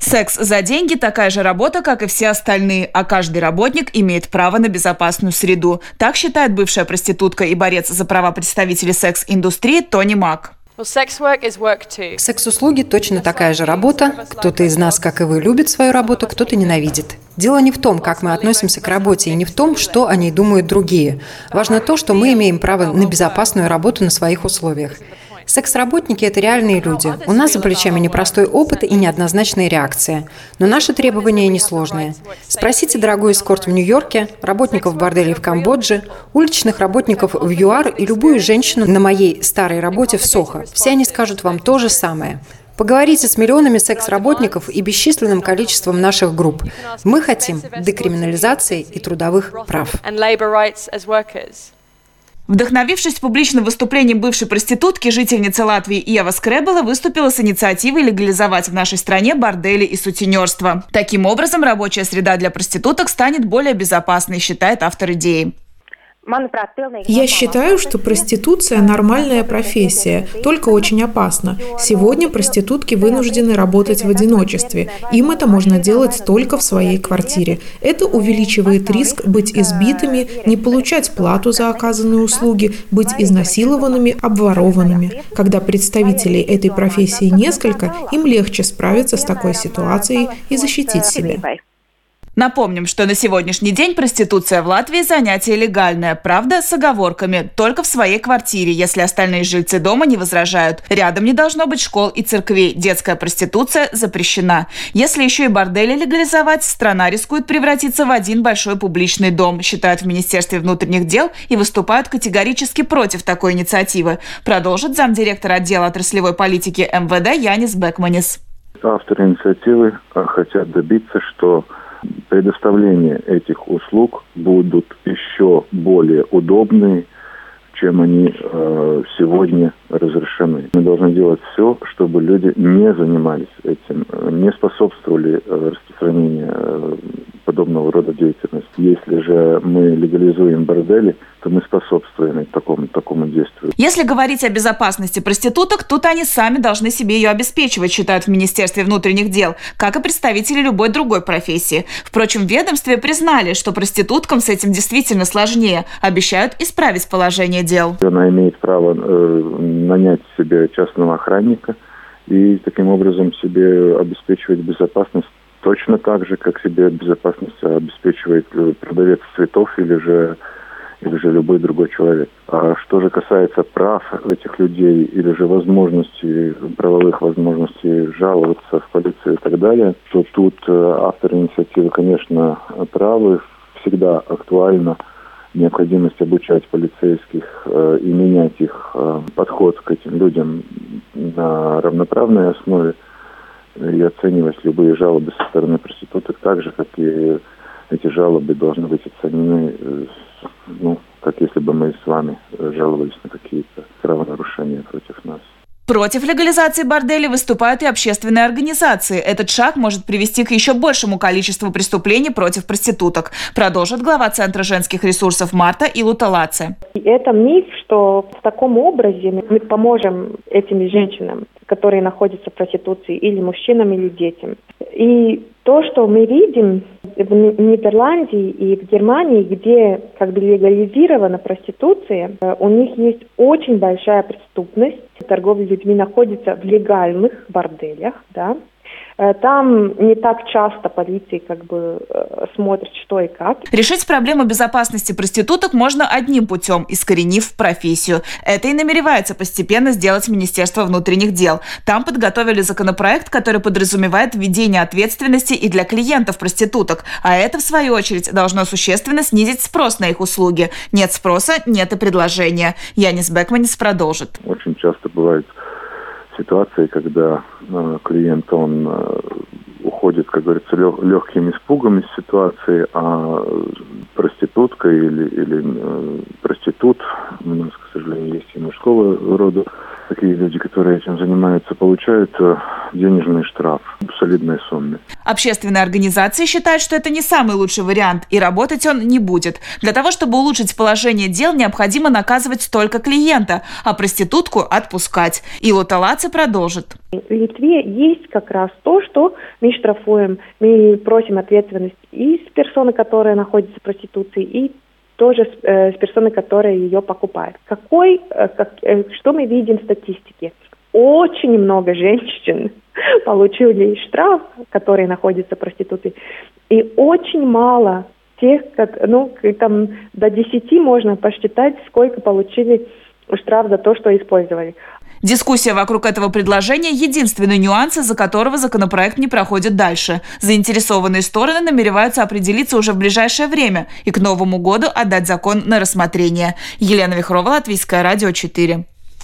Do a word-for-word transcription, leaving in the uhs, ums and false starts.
Секс за деньги – такая же работа, как и все остальные, а каждый работник имеет право на безопасную среду. Так считает бывшая проститутка и борец за права представителей секс-индустрии Тони Мак. Секс-услуги – точно такая же работа. Кто-то из нас, как и вы, любит свою работу, кто-то ненавидит. Дело не в том, как мы относимся к работе, и не в том, что о ней думают другие. Важно то, что мы имеем право на безопасную работу на своих условиях. Секс-работники – это реальные люди. У нас за плечами непростой опыт и неоднозначная реакция. Но наши требования несложные. Спросите дорогой эскорт в Нью-Йорке, работников борделей в Камбодже, уличных работников в ЮАР и любую женщину на моей старой работе в Сохо. Все они скажут вам то же самое. Поговорите с миллионами секс-работников и бесчисленным количеством наших групп. Мы хотим декриминализации и трудовых прав. Вдохновившись публичным выступлением бывшей проститутки, жительница Латвии Иева Скребела выступила с инициативой легализовать в нашей стране бордели и сутенерство. Таким образом, рабочая среда для проституток станет более безопасной, считает автор идеи. Я считаю, что проституция – нормальная профессия, только очень опасна. Сегодня проститутки вынуждены работать в одиночестве. Им это можно делать только в своей квартире. Это увеличивает риск быть избитыми, не получать плату за оказанные услуги, быть изнасилованными, обворованными. Когда представителей этой профессии несколько, им легче справиться с такой ситуацией и защитить себя. Напомним, что на сегодняшний день проституция в Латвии – занятие легальное, правда, с оговорками, только в своей квартире, если остальные жильцы дома не возражают. Рядом не должно быть школ и церквей, детская проституция запрещена. Если еще и бордели легализовать, страна рискует превратиться в один большой публичный дом, считают в Министерстве внутренних дел и выступают категорически против такой инициативы. Продолжит замдиректора отдела отраслевой политики эм вэ дэ Янис Бекманис. Авторы инициативы хотят добиться, что предоставление этих услуг будут еще более удобны, чем они э, сегодня разрешены. Мы должны делать все, чтобы люди не занимались этим, не способствовали э, распространению э, подобного рода деятельности. Если же мы легализуем бордели, то мы способствуем такому, такому действию. Если говорить о безопасности проституток, тут они сами должны себе ее обеспечивать, считают в Министерстве внутренних дел, как и представители любой другой профессии. Впрочем, в ведомстве признали, что проституткам с этим действительно сложнее, обещают исправить положение дел. Она имеет право э, нанять себе частного охранника и таким образом себе обеспечивать безопасность точно так же, как себе безопасность обеспечивает продавец цветов или же или же любой другой человек. А что же касается прав этих людей или же возможностей, правовых возможностей жаловаться в полицию и так далее, то тут авторы инициативы, конечно, правы. Всегда актуальна необходимость обучать полицейских э, и менять их э, подход к этим людям на равноправной основе и оценивать любые жалобы со стороны проституток так же, как и эти жалобы должны быть оценены, э, ну, как если бы мы с вами жаловались на какие-то правонарушения против нас. Против легализации борделей выступают и общественные организации. Этот шаг может привести к еще большему количеству преступлений против проституток, продолжит глава Центра женских ресурсов Марта Илуталаце. Это миф, что в таком образе мы поможем этим женщинам, которые находятся в проституции, или мужчинам, или детям. И то, что мы видим в Нидерландии и в Германии, где как бы легализирована проституция, у них есть очень большая преступность. Торговля людьми находится в легальных борделях, да. Там не так часто полиция как бы смотрит, что и как. Решить проблему безопасности проституток можно одним путем, искоренив профессию. Это и намеревается постепенно сделать Министерство внутренних дел. Там подготовили законопроект, который подразумевает введение ответственности и для клиентов проституток. А это, в свою очередь, должно существенно снизить спрос на их услуги. Нет спроса, нет и предложения. Янис Бекманис продолжит. Очень часто бывает ситуации, когда э, клиент, он э, уходит, как говорится, лег, легким испугом из ситуации, а проститутка или, или э, проститут, у нас, к сожалению, есть и мужского рода такие люди, которые этим занимаются, получают денежный штраф в солидной сумме. Общественные организации считают, что это не самый лучший вариант, и работать он не будет. Для того, чтобы улучшить положение дел, необходимо наказывать только клиента, а проститутку отпускать. Ило Талаци продолжит. В Литве есть как раз то, что мы штрафуем, мы просим ответственность и с персоны, которая находится в проституции, и тоже с, э, с персоной, которая ее покупает. Какой, э, как, э, что мы видим в статистике? Очень много женщин получили штраф, которые находятся в проституции, и очень мало тех, как, ну, там до десяти можно посчитать, сколько получили штраф за то, что использовали. Дискуссия вокруг этого предложения – единственный нюанс, из-за которого законопроект не проходит дальше. Заинтересованные стороны намереваются определиться уже в ближайшее время и к Новому году отдать закон на рассмотрение. Елена Вихрова, Латвийское радио четыре.